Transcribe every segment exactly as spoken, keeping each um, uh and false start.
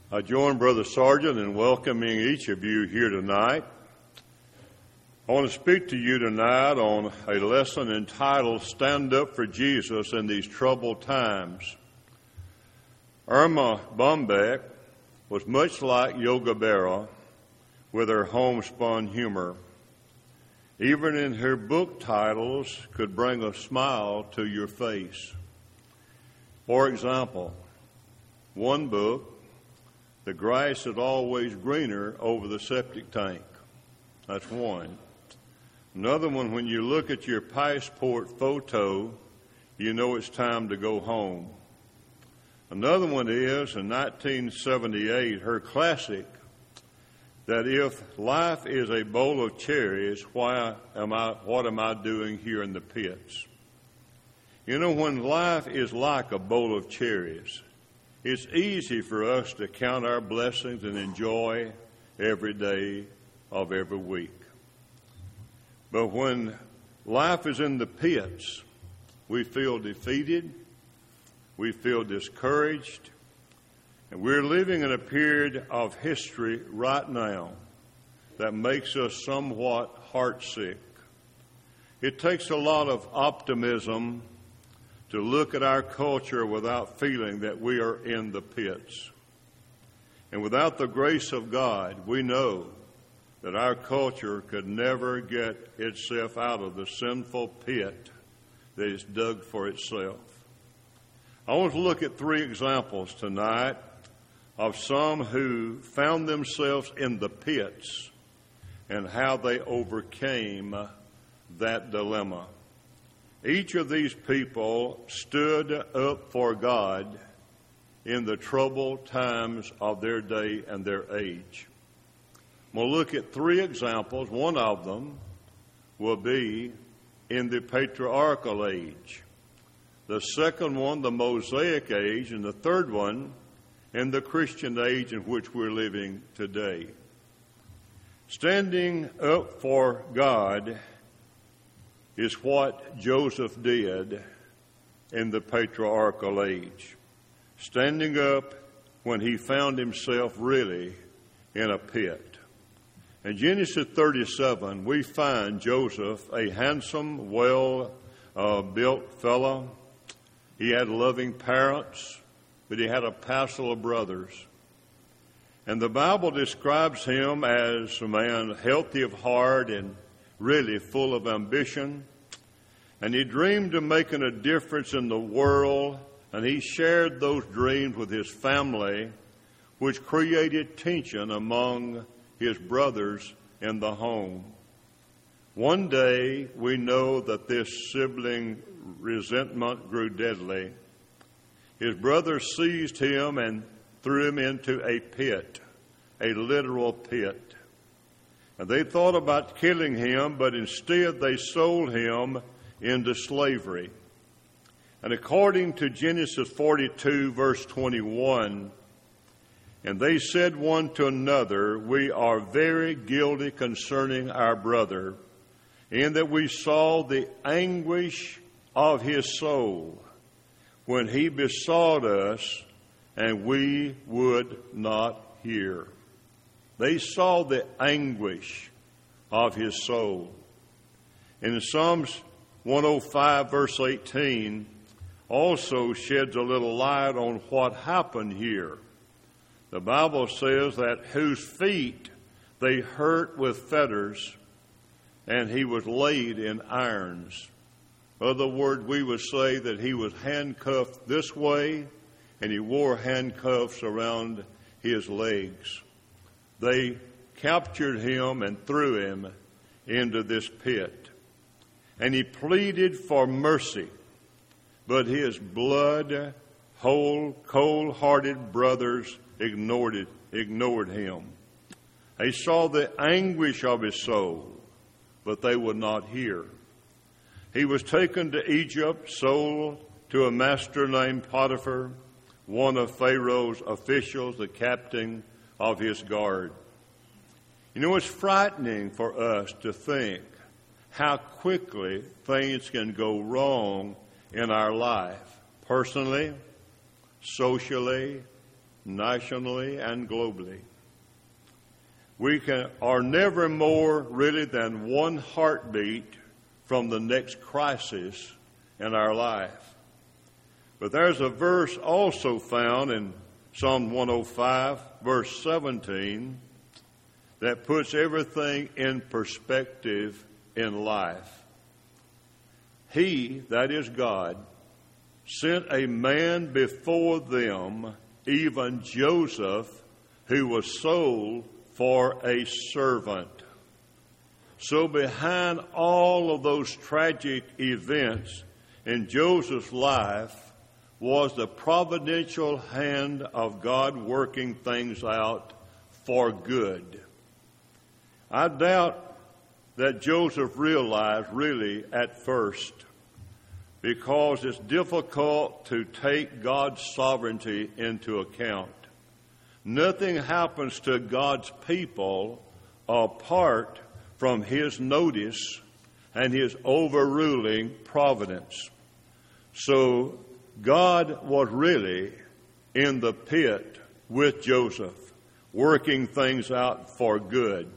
I join Brother Sargent in welcoming each of you here tonight. I want to speak to you tonight on a lesson entitled Stand Up for Jesus in These Troubled Times. Irma Bombeck was much like Yogi Berra with her homespun humor. Even in her book titles could bring a smile to your face. For example, one book, The Grass is Always Greener Over the Septic Tank. That's one. Another one, when you look at your passport photo, you know it's time to go home. Another one is, in nineteen seventy-eight, her classic, that if life is a bowl of cherries, why am I, what am I doing here in the pits? You know, when life is like a bowl of cherries, it's easy for us to count our blessings and enjoy every day of every week. But when life is in the pits, we feel defeated, we feel discouraged, and we're living in a period of history right now that makes us somewhat heartsick. It takes a lot of optimism to look at our culture without feeling that we are in the pits. And without the grace of God, we know that our culture could never get itself out of the sinful pit that it's dug for itself. I want to look at three examples tonight of some who found themselves in the pits and how they overcame that dilemma. Each of these people stood up for God in the troubled times of their day and their age. We'll look at three examples. One of them will be in the patriarchal age. The second one, the Mosaic age, and the third one, in the Christian age in which we're living today. Standing up for God is what Joseph did in the patriarchal age. Standing up when he found himself really in a pit. In Genesis thirty-seven, we find Joseph a handsome, well-built uh, fellow. He had loving parents, but he had a passel of brothers. And the Bible describes him as a man healthy of heart and really full of ambition. And he dreamed of making a difference in the world, and he shared those dreams with his family, which created tension among his brothers in the home. One day, we know that this sibling resentment grew deadly. His brothers seized him and threw him into a pit, a literal pit. And they thought about killing him, but instead they sold him into slavery. And according to Genesis forty-two, verse twenty-one, and they said one to another, we are very guilty concerning our brother, in that we saw the anguish of his soul when he besought us, and we would not hear. They saw the anguish of his soul. And in Psalms one oh five, verse eighteen, also sheds a little light on what happened here. The Bible says that whose feet they hurt with fetters, and he was laid in irons. In other words, we would say that he was handcuffed this way, and he wore handcuffs around his legs. They captured him and threw him into this pit. And he pleaded for mercy, but his blood, whole, cold-hearted brothers ignored it, ignored him. They saw the anguish of his soul, but they would not hear. He was taken to Egypt, sold to a master named Potiphar, one of Pharaoh's officials, the captain of his guard. You know, it's frightening for us to think how quickly things can go wrong in our life, personally, socially, nationally and globally. We can, are never more really than one heartbeat from the next crisis in our life. But there's a verse also found in Psalm one oh five, verse seventeen, that puts everything in perspective in life. He, that is God, sent a man before them, even Joseph, who was sold for a servant. So behind all of those tragic events in Joseph's life was the providential hand of God working things out for good. I doubt that Joseph realized really at first, because it's difficult to take God's sovereignty into account. Nothing happens to God's people apart from His notice and His overruling providence. So God was really in the pit with Joseph, working things out for good.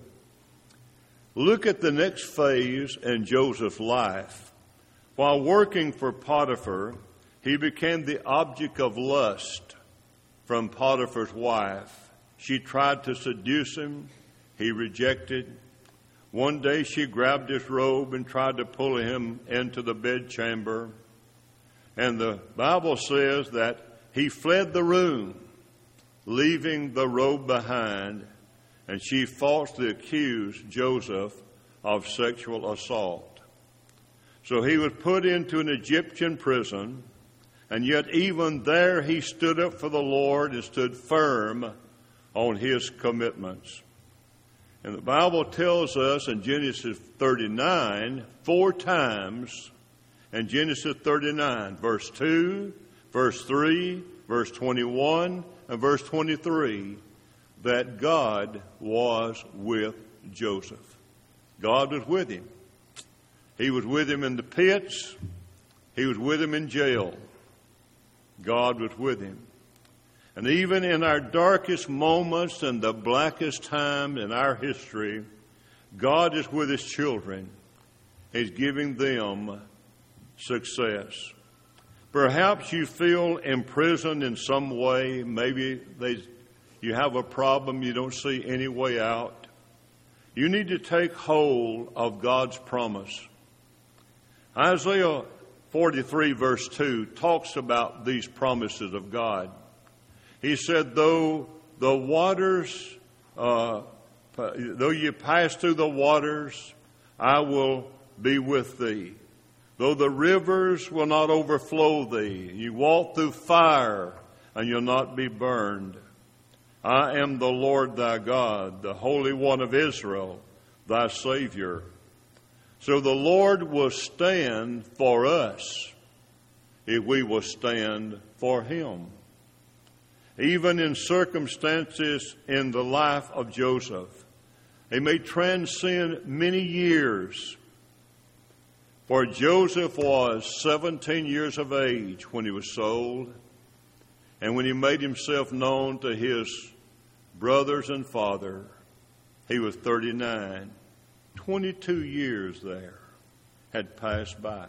Look at the next phase in Joseph's life. While working for Potiphar, he became the object of lust from Potiphar's wife. She tried to seduce him. He rejected. One day she grabbed his robe and tried to pull him into the bedchamber. And the Bible says that he fled the room, leaving the robe behind, and she falsely accused Joseph of sexual assault. So he was put into an Egyptian prison, and yet even there he stood up for the Lord and stood firm on his commitments. And the Bible tells us in Genesis thirty-nine, four times, in Genesis thirty-nine, verse two, verse three, verse twenty-one, and verse twenty-three, that God was with Joseph. God was with him. He was with him in the pits. He was with him in jail. God was with him. And even in our darkest moments and the blackest time in our history, God is with His children. He's giving them success. Perhaps you feel imprisoned in some way. Maybe they, you have a problem you don't see any way out. You need to take hold of God's promise. Isaiah forty-three verse two talks about these promises of God. He said, though the waters, uh, though you pass through the waters, I will be with thee. Though the rivers will not overflow thee, you walk through fire and you'll not be burned. I am the Lord thy God, the Holy One of Israel, thy Savior. So the Lord will stand for us if we will stand for Him. Even in circumstances in the life of Joseph, they may transcend many years. For Joseph was seventeen years of age when he was sold, and when he made himself known to his brothers and father, he was thirty-nine. twenty-two years there had passed by.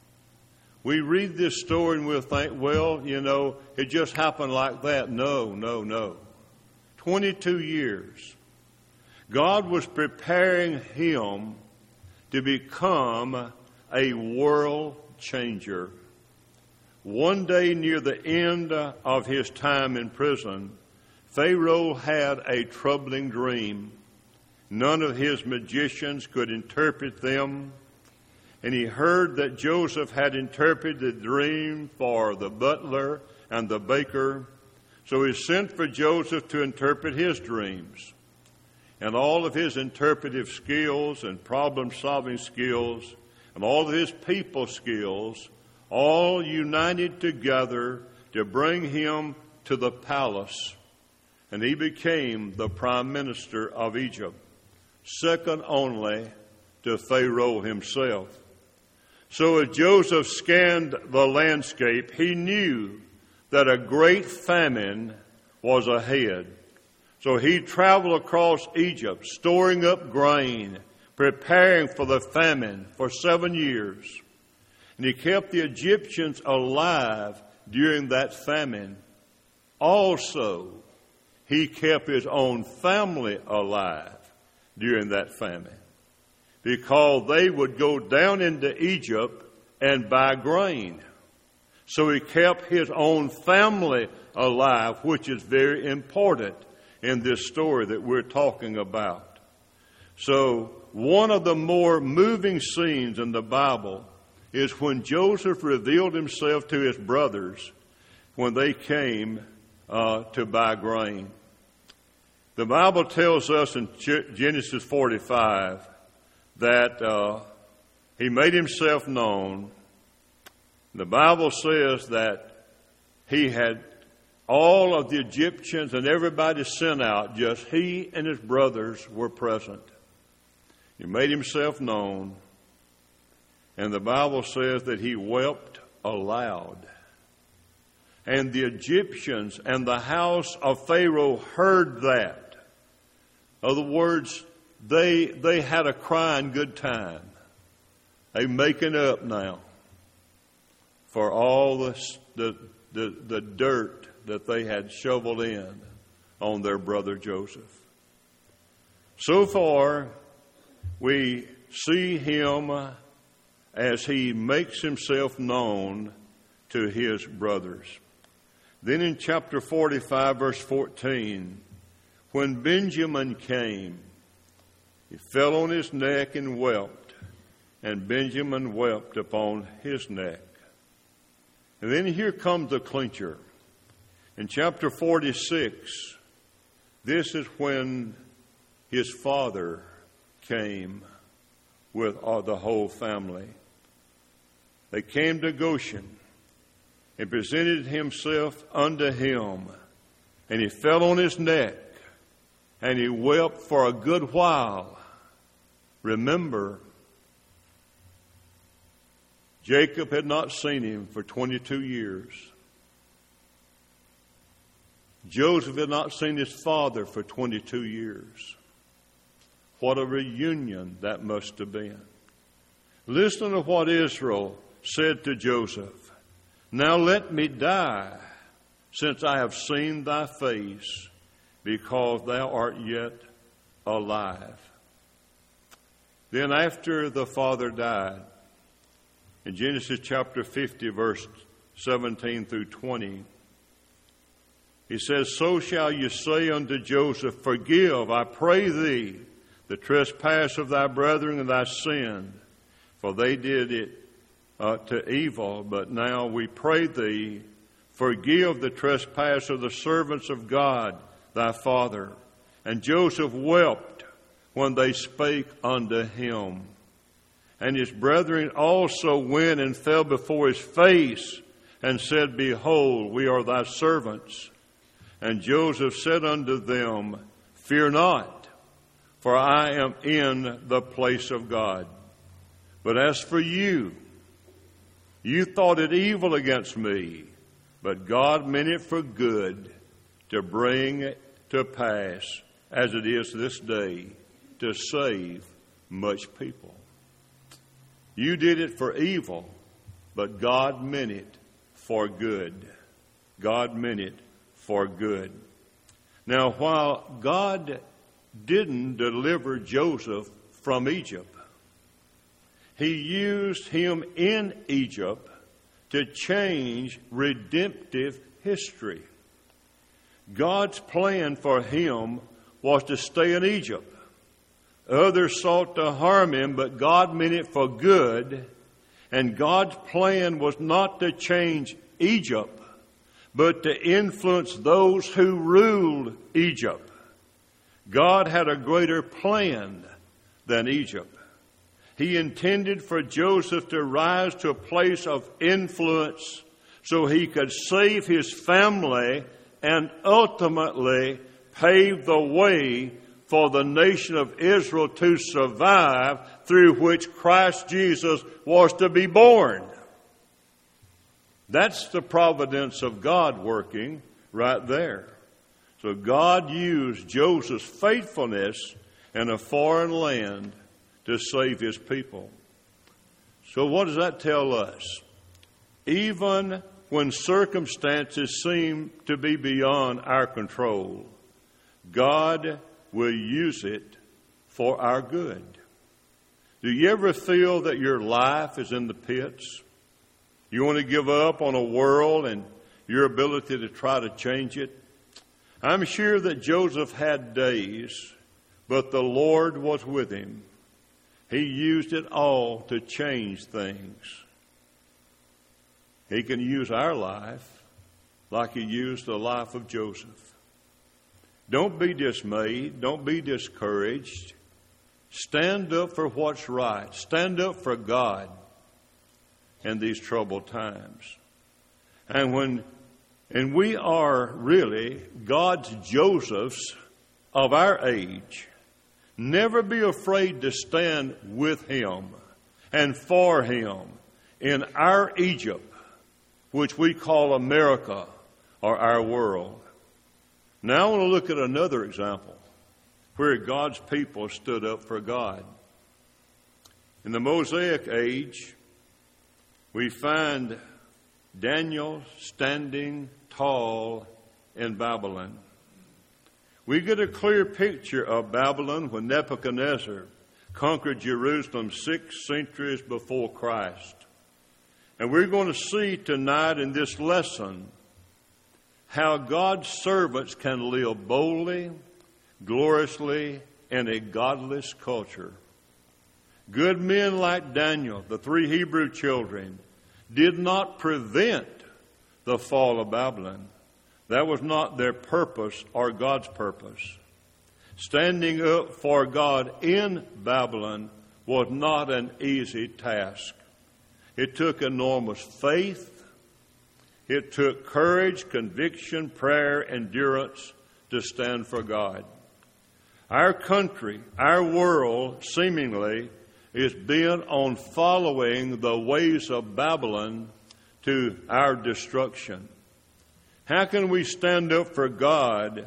We read this story and we'll think, well, you know, it just happened like that. No, no, no. twenty-two years. God was preparing him to become a world changer. One day near the end of his time in prison, Pharaoh had a troubling dream. None of his magicians could interpret them. And he heard that Joseph had interpreted the dream for the butler and the baker. So he sent for Joseph to interpret his dreams. And all of his interpretive skills and problem-solving skills and all of his people skills all united together to bring him to the palace. And he became the prime minister of Egypt, second only to Pharaoh himself. So as Joseph scanned the landscape, he knew that a great famine was ahead. So he traveled across Egypt, storing up grain, preparing for the famine for seven years. And he kept the Egyptians alive during that famine. Also, he kept his own family alive during that famine, because they would go down into Egypt and buy grain. So he kept his own family alive, which is very important in this story that we're talking about. So one of the more moving scenes in the Bible is when Joseph revealed himself to his brothers when they came uh, to buy grain. The Bible tells us in Genesis forty-five that uh, he made himself known. The Bible says that he had all of the Egyptians and everybody sent out. Just he and his brothers were present. He made himself known. And the Bible says that he wept aloud. And the Egyptians and the house of Pharaoh heard that. In other words, they, they had a crying good time. They making up now for all the, the, the, the dirt that they had shoveled in on their brother Joseph. So far, we see him as he makes himself known to his brothers. Then in chapter forty-five, verse fourteen, when Benjamin came, he fell on his neck and wept, and Benjamin wept upon his neck. And then here comes the clincher. In chapter forty-six, this is when his father came with all the whole family. They came to Goshen and presented himself unto him, and he fell on his neck, and he wept for a good while. Remember, Jacob had not seen him for twenty-two years. Joseph had not seen his father for twenty-two years. What a reunion that must have been. Listen to what Israel said to Joseph. Now let me die, since I have seen thy face, because thou art yet alive. Then after the father died, in Genesis chapter fifty, verse seventeen through twenty, he says, So shall you say unto Joseph, Forgive, I pray thee, the trespass of thy brethren and thy sin, for they did it uh, to evil. But now we pray thee, forgive the trespass of the servants of God, thy father. And Joseph wept when they spake unto him. And his brethren also went and fell before his face, and said, Behold, we are thy servants. And Joseph said unto them, Fear not, for I am in the place of God. But as for you, you thought it evil against me, but God meant it for good, to bring it to pass, as it is this day, to save much people. You did it for evil, but God meant it for good. God meant it for good. Now, while God didn't deliver Joseph from Egypt, he used him in Egypt to change redemptive history. God's plan for him was to stay in Egypt. Others sought to harm him, but God meant it for good. And God's plan was not to change Egypt, but to influence those who ruled Egypt. God had a greater plan than Egypt. He intended for Joseph to rise to a place of influence so he could save his family and ultimately pave the way for the nation of Israel to survive, through which Christ Jesus was to be born. That's the providence of God working right there. So God used Joseph's faithfulness in a foreign land to save his people. So what does that tell us? Even when circumstances seem to be beyond our control, God will use it for our good. Do you ever feel that your life is in the pits? You want to give up on a world and your ability to try to change it? I'm sure that Joseph had days, but the Lord was with him. He used it all to change things. He can use our life like he used the life of Joseph. Don't be dismayed. Don't be discouraged. Stand up for what's right. Stand up for God in these troubled times. And when and we are really God's Josephs of our age. Never be afraid to stand with him and for him in our Egypt, which we call America or our world. Now I want to look at another example where God's people stood up for God. In the Mosaic age, we find Daniel standing tall in Babylon. We get a clear picture of Babylon when Nebuchadnezzar conquered Jerusalem six centuries before Christ. And we're going to see tonight in this lesson how God's servants can live boldly, gloriously in a godless culture. Good men like Daniel, the three Hebrew children, did not prevent the fall of Babylon. That was not their purpose or God's purpose. Standing up for God in Babylon was not an easy task. It took enormous faith. It took courage, conviction, prayer, endurance to stand for God. Our country, our world, seemingly, is bent on following the ways of Babylon to our destruction. How can we stand up for God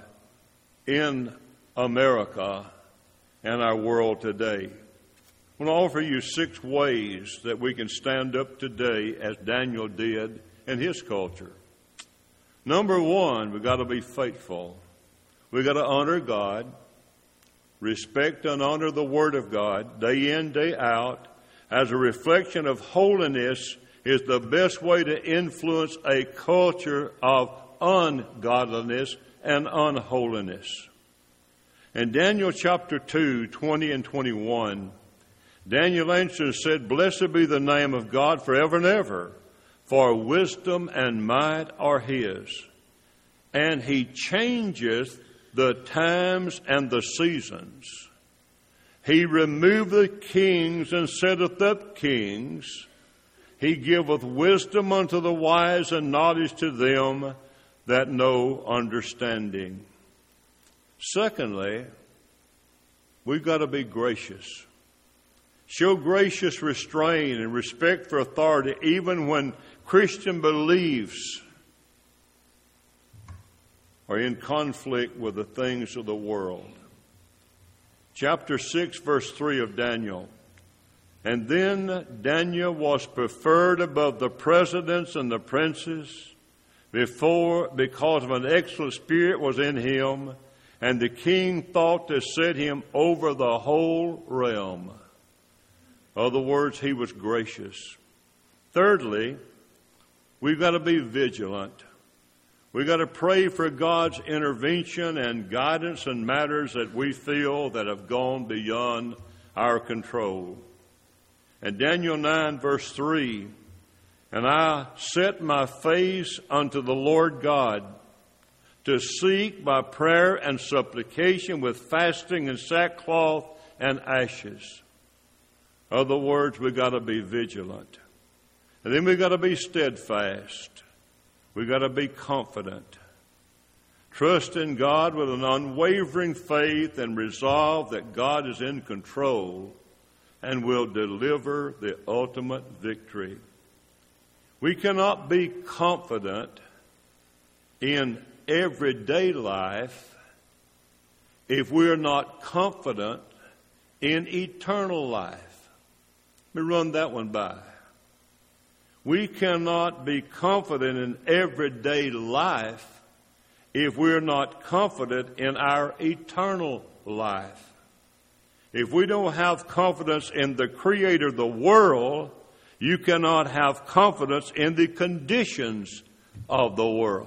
in America and our world today? I want to offer you six ways that we can stand up today as Daniel did in his culture. Number one, we've got to be faithful. We've got to honor God, respect and honor the Word of God day in, day out, as a reflection of holiness is the best way to influence a culture of ungodliness and unholiness. In Daniel chapter two, twenty and twenty-one, Daniel answered and said, "Blessed be the name of God forever and ever, for wisdom and might are his. And he changeth the times and the seasons. He removeth the kings and setteth up kings. He giveth wisdom unto the wise and knowledge to them that know understanding." Secondly, we've got to be gracious. Show gracious restraint and respect for authority even when Christian beliefs are in conflict with the things of the world. Chapter six, verse three of Daniel. "And then Daniel was preferred above the presidents and the princes before, because of an excellent spirit was in him, and the king thought to set him over the whole realm." In other words, he was gracious. Thirdly, we've got to be vigilant. We've got to pray for God's intervention and guidance in matters that we feel that have gone beyond our control. And Daniel nine, verse three, "And I set my face unto the Lord God to seek by prayer and supplication with fasting and sackcloth and ashes." In other words, we've got to be vigilant. And then we've got to be steadfast. We've got to be confident. Trust in God with an unwavering faith and resolve that God is in control and will deliver the ultimate victory. We cannot be confident in everyday life if we're not confident in eternal life. Let me run that one by. We cannot be confident in everyday life if we're not confident in our eternal life. If we don't have confidence in the Creator of the world, you cannot have confidence in the conditions of the world.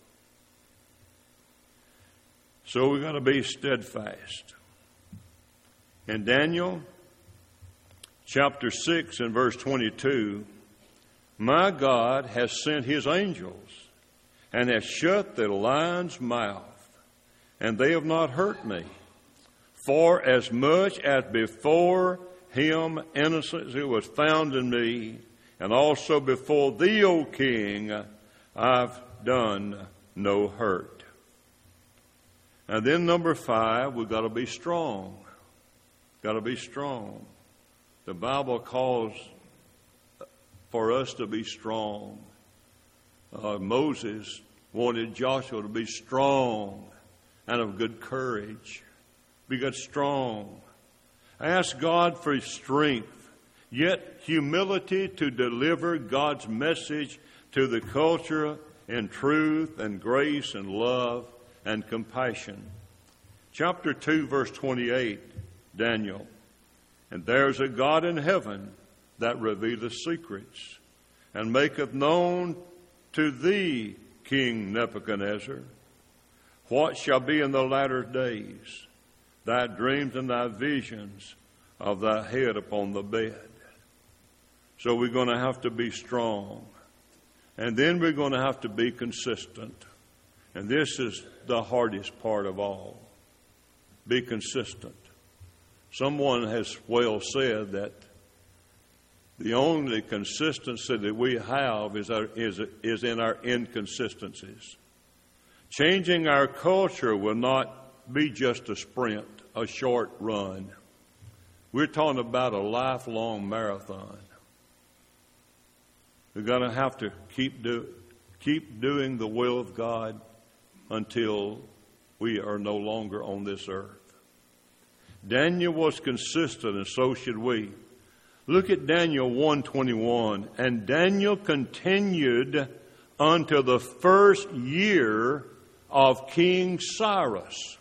So we've got to be steadfast. In Daniel chapter six and verse twenty-two, my God has sent his angels and has shut the lion's mouth, and they have not hurt me. For as much as before him innocency was found in me, and also before thee, O king, I've done no hurt. And then number five, we've got to be strong. Got to be strong. The Bible calls for us to be strong. Uh, Moses wanted Joshua to be strong and of good courage. Be good strong. Ask God for strength, yet humility to deliver God's message to the culture in truth and grace and love and compassion. Chapter two, verse twenty-eight, Daniel. And there's a God in heaven that revealeth secrets, and maketh known to thee, King Nebuchadnezzar, what shall be in the latter days, thy dreams and thy visions of thy head upon the bed. So we're going to have to be strong. And then we're going to have to be consistent. And this is the hardest part of all. Be consistent. Someone has well said that the only consistency that we have is, our, is, is in our inconsistencies. Changing our culture will not be just a sprint, a short run. We're talking about a lifelong marathon. We're going to have to keep do, keep doing the will of God until we are no longer on this earth. Daniel was consistent, and so should we. Look at Daniel one twenty-one. And Daniel continued until the first year of King Cyrus.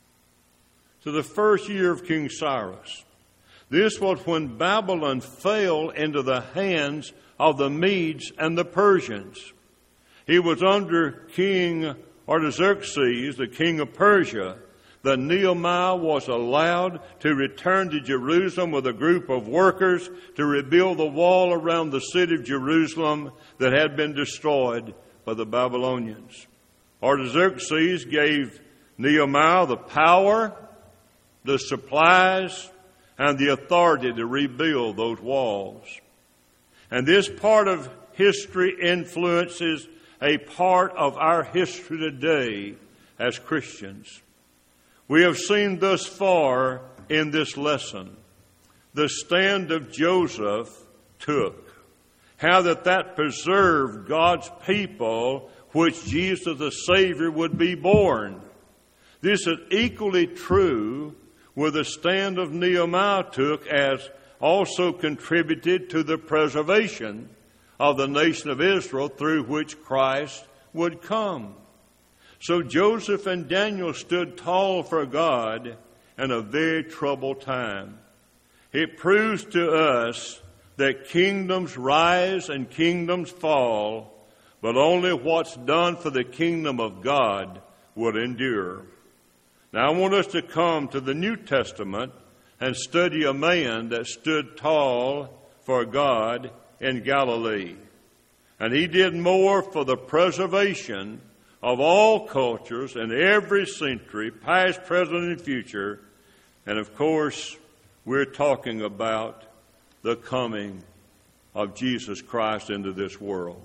To the first year of King Cyrus. This was when Babylon fell into the hands of the Medes and the Persians. He was under King Artaxerxes, the king of Persia, that Nehemiah was allowed to return to Jerusalem with a group of workers to rebuild the wall around the city of Jerusalem that had been destroyed by the Babylonians. Artaxerxes gave Nehemiah the power, the supplies, and the authority to rebuild those walls. And this part of history influences a part of our history today as Christians. We have seen thus far in this lesson the stand of Joseph took, how that that preserved God's people, which Jesus the Savior would be born. This is equally true with the stand of Nehemiah took, as also contributed to the preservation of the nation of Israel through which Christ would come. So Joseph and Daniel stood tall for God in a very troubled time. It proves to us that kingdoms rise and kingdoms fall, but only what's done for the kingdom of God will endure. Now I want us to come to the New Testament and study a man that stood tall for God in Galilee. And he did more for the preservation of all cultures in every century, past, present, and future. And of course, we're talking about the coming of Jesus Christ into this world.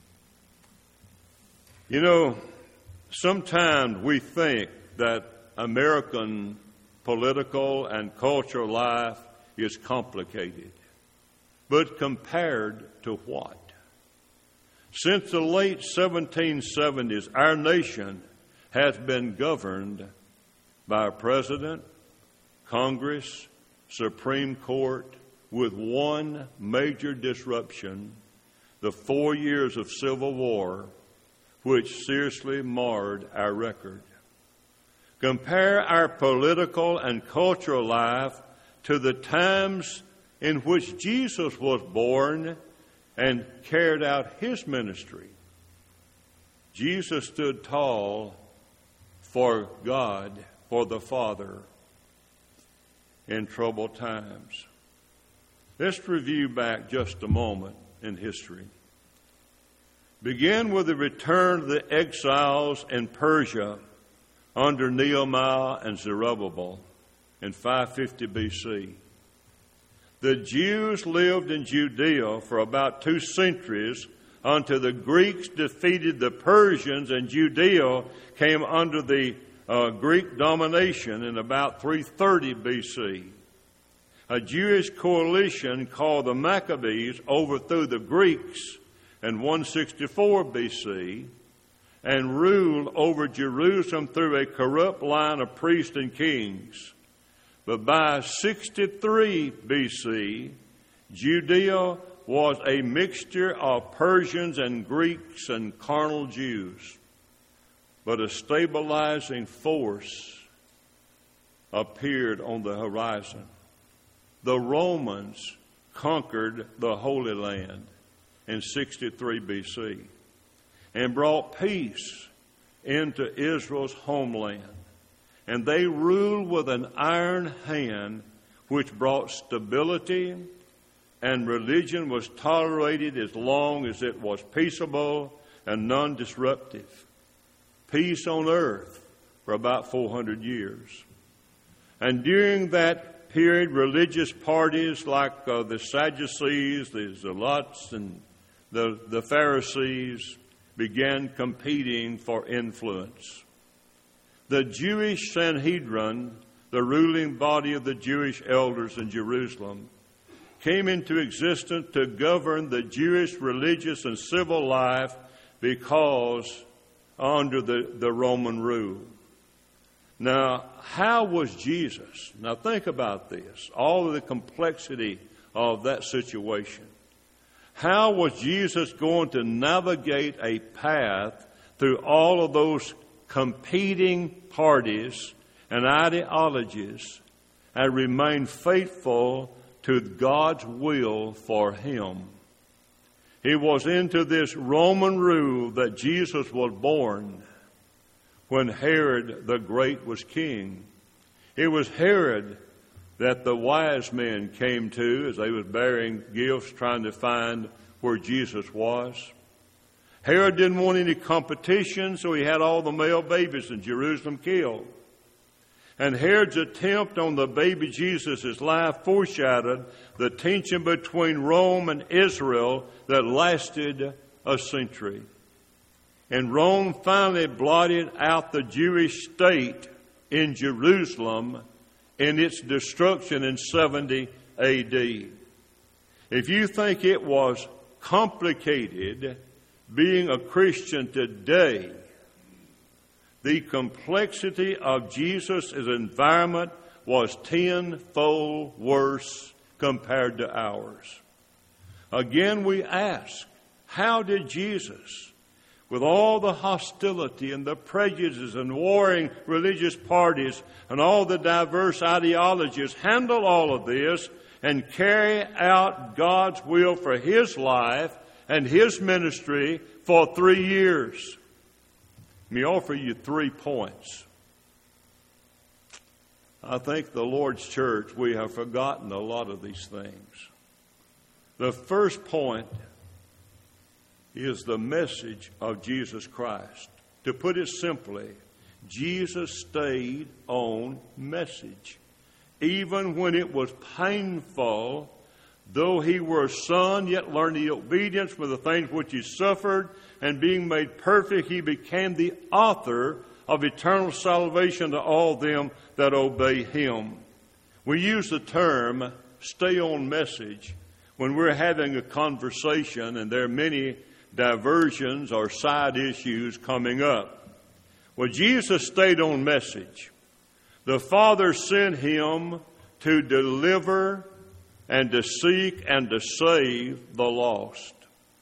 You know, sometimes we think that American political and cultural life is complicated. But compared to what? Since the late seventeen seventies, our nation has been governed by a president, Congress, Supreme Court, with one major disruption, the four years of Civil War, which seriously marred our record. Compare our political and cultural life to the times in which Jesus was born and carried out his ministry. Jesus stood tall for God, for the Father, in troubled times. Let's review back just a moment in history. Begin with the return of the exiles in Persia under Nehemiah and Zerubbabel in five fifty B C. The Jews lived in Judea for about two centuries until the Greeks defeated the Persians, and Judea came under the uh, Greek domination in about three thirty B C. A Jewish coalition called the Maccabees overthrew the Greeks in one sixty-four B C and ruled over Jerusalem through a corrupt line of priests and kings. But by sixty-three B C, Judea was a mixture of Persians and Greeks and carnal Jews. But a stabilizing force appeared on the horizon. The Romans conquered the Holy Land in sixty-three B C and brought peace into Israel's homeland. And they ruled with an iron hand, which brought stability, and religion was tolerated as long as it was peaceable and non-disruptive. Peace on earth for about four hundred years. And during that period, religious parties like uh, the Sadducees, the Zealots, and the, the Pharisees began competing for influence. The Jewish Sanhedrin, the ruling body of the Jewish elders in Jerusalem, came into existence to govern the Jewish religious and civil life because under the, the Roman rule. Now, how was Jesus? Now think about this, all of the complexity of that situation. How was Jesus going to navigate a path through all of those competing parties and ideologies and remain faithful to God's will for him? It was into this Roman rule that Jesus was born when Herod the Great was king. It was Herod that the wise men came to as they was bearing gifts trying to find where Jesus was. Herod didn't want any competition, so he had all the male babies in Jerusalem killed. And Herod's attempt on the baby Jesus' life foreshadowed the tension between Rome and Israel that lasted a century. And Rome finally blotted out the Jewish state in Jerusalem in its destruction in seventy A D. If you think it was complicated being a Christian today, the complexity of Jesus' environment was tenfold worse compared to ours. Again, we ask, how did Jesus, with all the hostility and the prejudices and warring religious parties and all the diverse ideologies, handle all of this and carry out God's will for his life and his ministry for three years? Let me offer you three points. I think the Lord's church, we have forgotten a lot of these things. The first point is the message of Jesus Christ. To put it simply, Jesus stayed on message. Even when it was painful, though he were a son, yet learned the obedience for the things which he suffered, and being made perfect, he became the author of eternal salvation to all them that obey him. We use the term stay on message when we're having a conversation and there are many diversions or side issues coming up. Well, Jesus stayed on message. The Father sent him to deliver and to seek and to save the lost.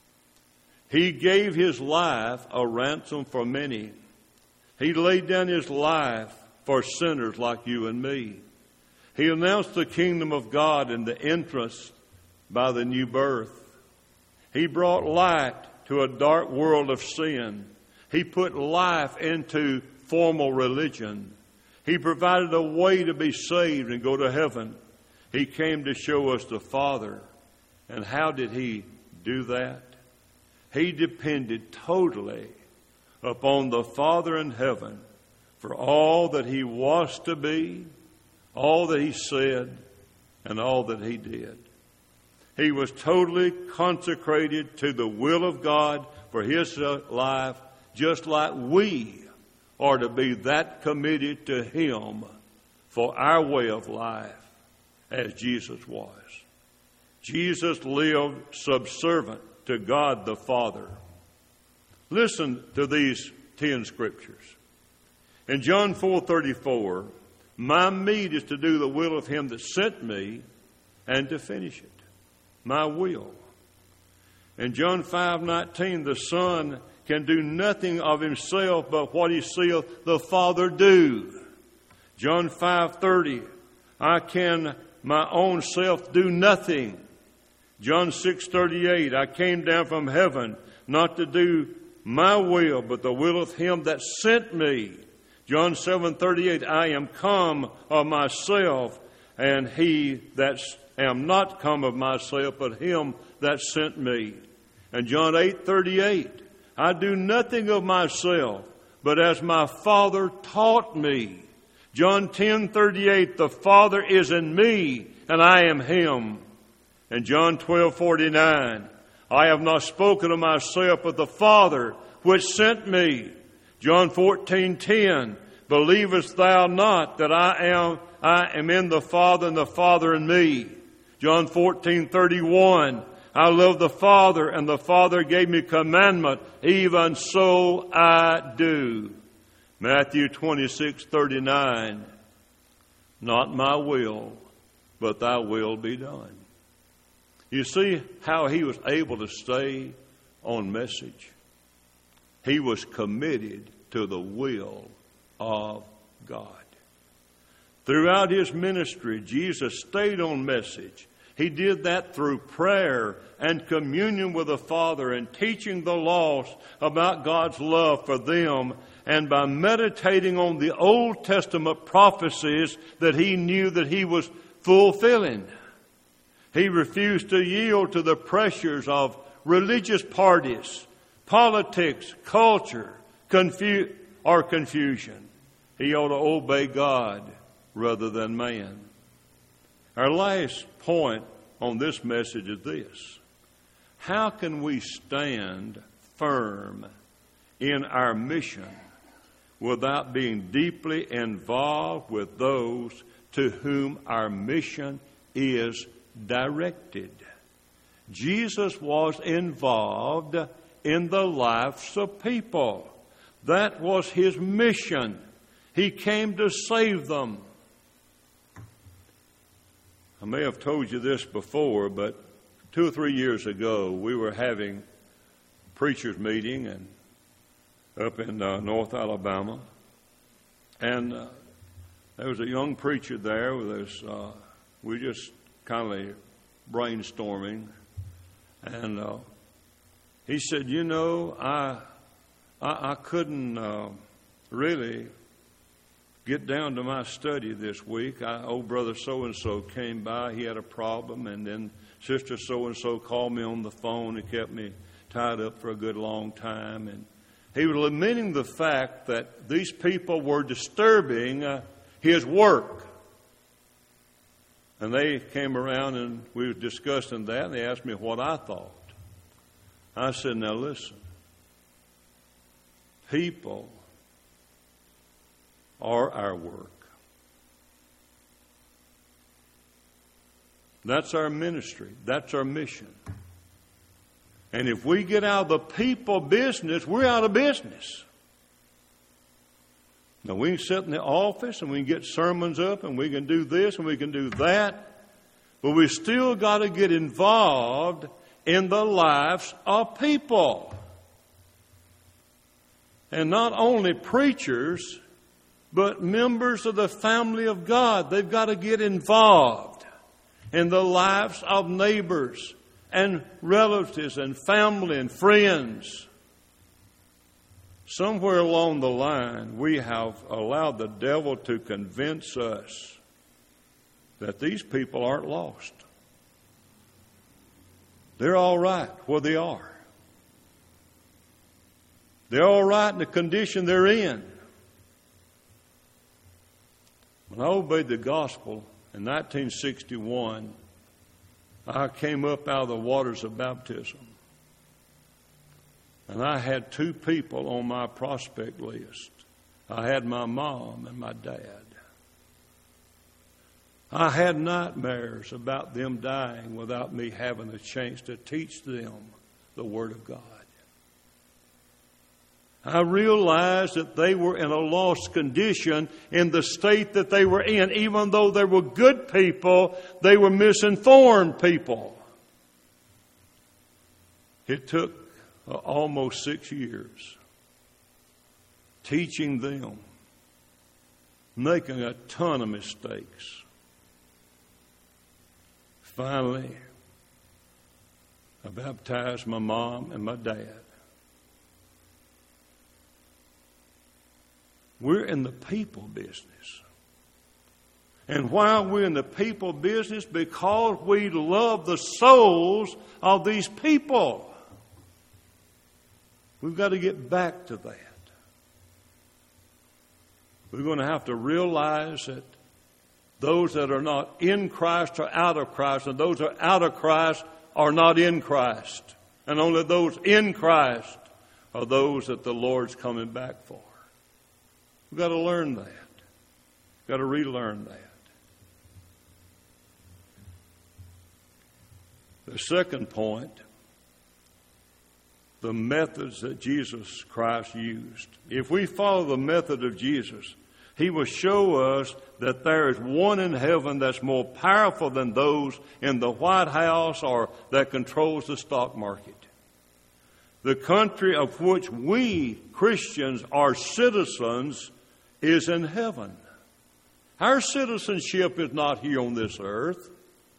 He gave his life a ransom for many. He laid down his life for sinners like you and me. He announced the kingdom of God and the entrance by the new birth. He brought light to a dark world of sin. He put life into formal religion. He provided a way to be saved and go to heaven. He came to show us the Father. And how did he do that? He depended totally upon the Father in heaven for all that he was to be, all that he said, and all that he did. He was totally consecrated to the will of God for his life, just like we are to be that committed to him for our way of life as Jesus was. Jesus lived subservient to God the Father. Listen to these ten scriptures. In John four thirty-four, my meat is to do the will of him that sent me and to finish it. My will. In John five nineteen, the Son can do nothing of himself but what he seeth the Father do. John five thirty, I can my own self do nothing. John six thirty-eight, I came down from heaven not to do my will, but the will of him that sent me. John seven thirty-eight, I am come of myself, and he that am not come of myself, but him that sent me. And John eight thirty-eight, I do nothing of myself, but as my Father taught me. John ten thirty-eight, the Father is in me, and I am him. And John twelve forty-nine, I have not spoken of myself, but the Father which sent me. John fourteen ten, believest thou not that I am I am in the Father and the Father in me? John fourteen thirty-one, I love the Father, and the Father gave me commandment, even so I do. Matthew twenty-six thirty-nine, not my will, but thy will be done. You see how he was able to stay on message? He was committed to the will of God. Throughout his ministry, Jesus stayed on message. He did that through prayer and communion with the Father and teaching the lost about God's love for them, and by meditating on the Old Testament prophecies that he knew that he was fulfilling. He refused to yield to the pressures of religious parties, politics, culture, confu- or confusion. He ought to obey God rather than man. Our last point on this message is this. How can we stand firm in our mission without being deeply involved with those to whom our mission is directed? Jesus was involved in the lives of people. That was his mission. He came to save them. I may have told you this before, but two or three years ago, we were having a preachers' meeting and up in uh, North Alabama. And uh, there was a young preacher there with us. Uh, we just kind of brainstorming. And uh, he said, you know, I I, I couldn't uh, really get down to my study this week. I, old brother so-and-so came by. He had a problem. And then sister so-and-so called me on the phone and kept me tied up for a good long time. And he was lamenting the fact that these people were disturbing uh, his work. And they came around and we were discussing that, and they asked me what I thought. I said, now listen, people are our work. That's our ministry. That's our mission. And if we get out of the people business, we're out of business. Now, we can sit in the office and we can get sermons up and we can do this and we can do that, but we still got to get involved in the lives of people. And not only preachers, but members of the family of God. They've got to get involved in the lives of neighbors and relatives and family and friends. Somewhere along the line, we have allowed the devil to convince us that these people aren't lost. They're all right where they are. They're all right in the condition they're in. When I obeyed the gospel in nineteen sixty-one, I came up out of the waters of baptism. And I had two people on my prospect list. I had my mom and my dad. I had nightmares about them dying without me having a chance to teach them the Word of God. I realized that they were in a lost condition in the state that they were in. Even though they were good people, they were misinformed people. It took uh, almost six years teaching them, making a ton of mistakes. Finally, I baptized my mom and my dad. We're in the people business. And why we're in the people business? Because we love the souls of these people. We've got to get back to that. We're going to have to realize that those that are not in Christ are out of Christ, and those that are out of Christ are not in Christ. And only those in Christ are those that the Lord's coming back for. We've got to learn that. We've got to relearn that. The second point, the methods that Jesus Christ used. If we follow the method of Jesus, He will show us that there is one in heaven that's more powerful than those in the White House or that controls the stock market. The country of which we Christians are citizens is in heaven. Our citizenship is not here on this earth.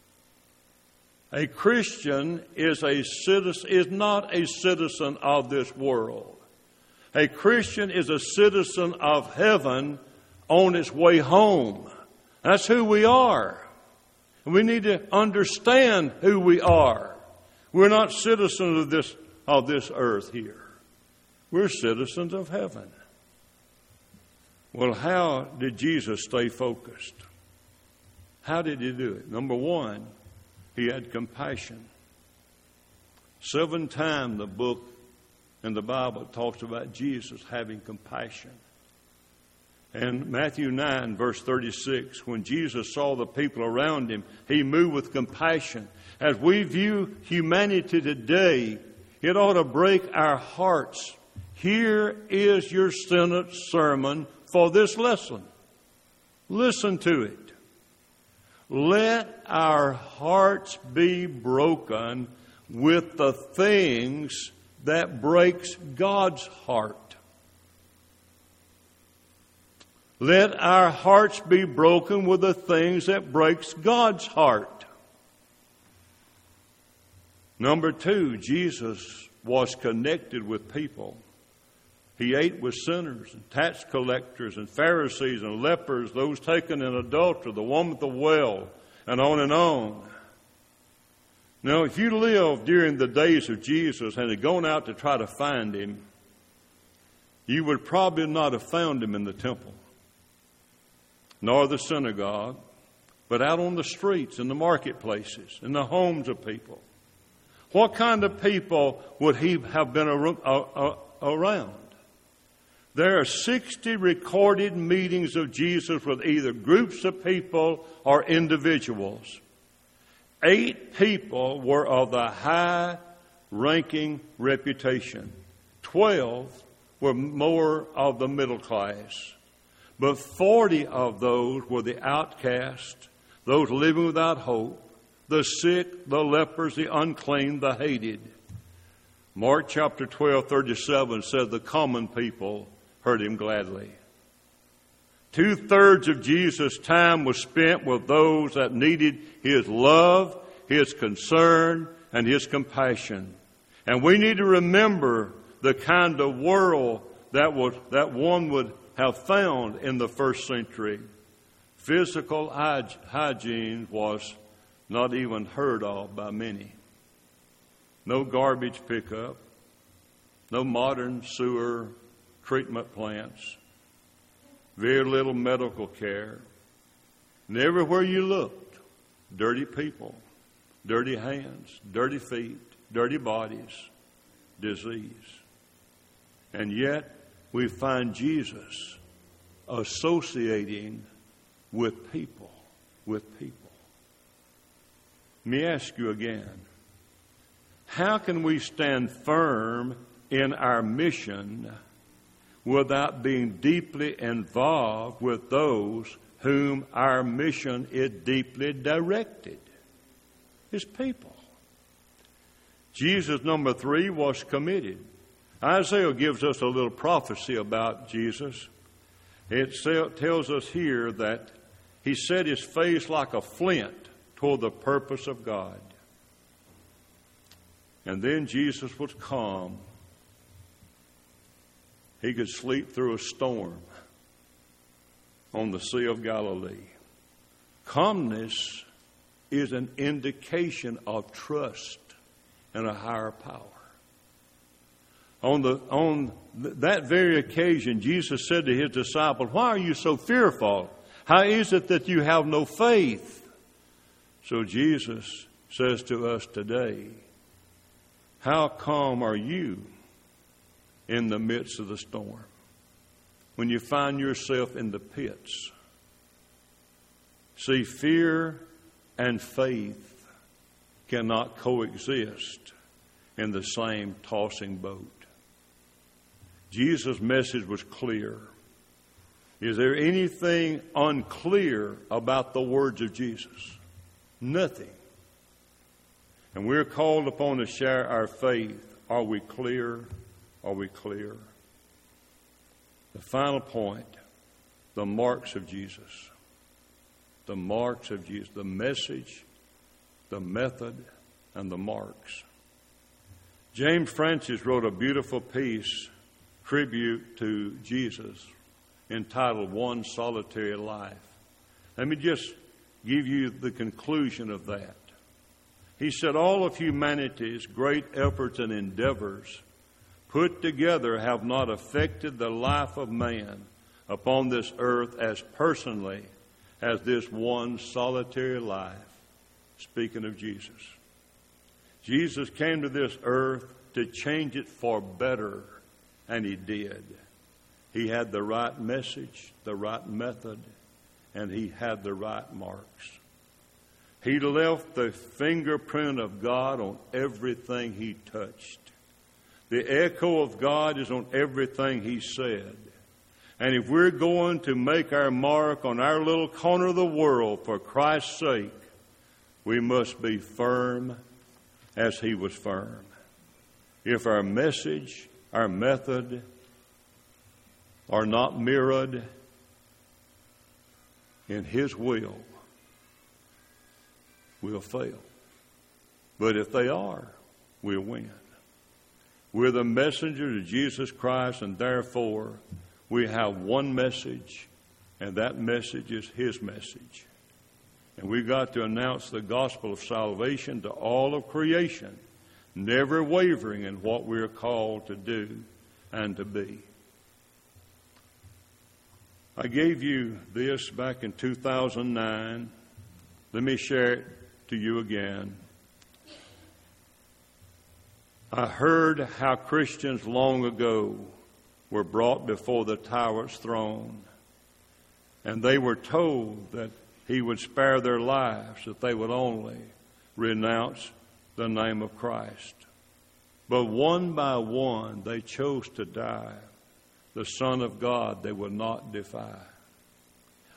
A Christian is a citizen, is not a citizen of this world. A Christian is a citizen of heaven on its way home. That's who we are. And we need to understand who we are. We're not citizens of this, of this earth here. We're citizens of heaven. Well, how did Jesus stay focused? How did He do it? Number one, He had compassion. Seven times the book in the Bible talks about Jesus having compassion. And Matthew nine, verse thirty-six, when Jesus saw the people around Him, He moved with compassion. As we view humanity today, it ought to break our hearts. Here is your Senate sermon for this lesson. Listen to it. Let our hearts be broken with the things that breaks God's heart. Let our hearts be broken with the things that breaks God's heart. Number two, Jesus was connected with people. He ate with sinners and tax collectors and Pharisees and lepers, those taken in adultery, the woman at the well, and on and on. Now, if you lived during the days of Jesus and had gone out to try to find Him, you would probably not have found Him in the temple, nor the synagogue, but out on the streets, in the marketplaces, in the homes of people. What kind of people would He have been around? There are sixty recorded meetings of Jesus with either groups of people or individuals. Eight people were of the high-ranking reputation. Twelve were more of the middle class. but forty of those were the outcasts, those living without hope, the sick, the lepers, the unclean, the hated. Mark chapter twelve, thirty-seven said the common people heard him gladly. Two-thirds of Jesus' time was spent with those that needed his love, his concern, and his compassion. And we need to remember the kind of world that was, that one would have found in the first century. Physical hygiene was not even heard of by many. No garbage pickup, no modern sewer treatment plants, very little medical care. And everywhere you looked, dirty people, dirty hands, dirty feet, dirty bodies, disease. And yet we find Jesus associating with people, with people. Let me ask you again, how can we stand firm in our mission without being deeply involved with those whom our mission is deeply directed? His people. Jesus, number three, was committed. Isaiah gives us a little prophecy about Jesus. It tells us here that he set his face like a flint toward the purpose of God. And then Jesus was calm. He could sleep through a storm on the Sea of Galilee. Calmness is an indication of trust in a higher power. On the on th- that very occasion, Jesus said to his disciples, "Why are you so fearful? How is it that you have no faith?" So Jesus says to us today, how calm are you in the midst of the storm? When you find yourself in the pits. See, fear and faith cannot coexist in the same tossing boat. Jesus' message was clear. Is there anything unclear about the words of Jesus? Nothing. And we're called upon to share our faith. Are we clear? Are we clear? The final point, the marks of Jesus. The marks of Jesus. The message, the method, and the marks. James Francis wrote a beautiful piece, tribute to Jesus, entitled One Solitary Life. Let me just give you the conclusion of that. He said, all of humanity's great efforts and endeavors put together have not affected the life of man upon this earth as personally as this one solitary life, speaking of Jesus. Jesus came to this earth to change it for better, and he did. He had the right message, the right method, and he had the right marks. He left the fingerprint of God on everything he touched. The echo of God is on everything he said. And if we're going to make our mark on our little corner of the world for Christ's sake, we must be firm as he was firm. If our message, our method are not mirrored in his will, we'll fail. But if they are, we'll win. We're the messengers of Jesus Christ, and therefore we have one message, and that message is his message. And we've got to announce the gospel of salvation to all of creation, never wavering in what we're called to do and to be. I gave you this back in two thousand nine. Let me share it to you again. I heard how Christians long ago were brought before the tyrant's throne, and they were told that he would spare their lives if they would only renounce the name of Christ. But one by one, they chose to die. The Son of God they would not defy.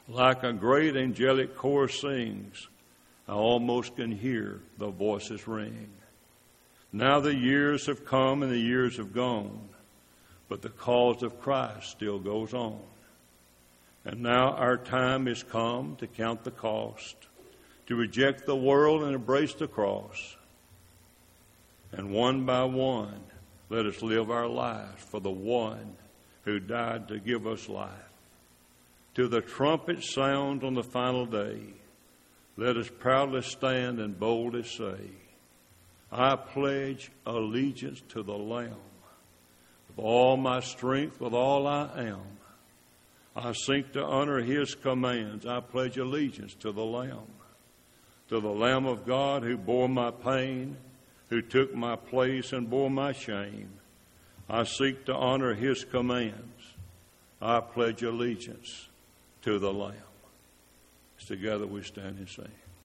Like a great angelic chorus sings, I almost can hear the voices ring. Now the years have come and the years have gone, but the cause of Christ still goes on. And now our time is come to count the cost, to reject the world and embrace the cross. And one by one, let us live our lives for the one who died to give us life. Till the trumpet sounds on the final day, let us proudly stand and boldly say, I pledge allegiance to the Lamb. With all my strength, with all I am, I seek to honor His commands. I pledge allegiance to the Lamb. To the Lamb of God who bore my pain, who took my place and bore my shame. I seek to honor His commands. I pledge allegiance to the Lamb. Together we stand and sing.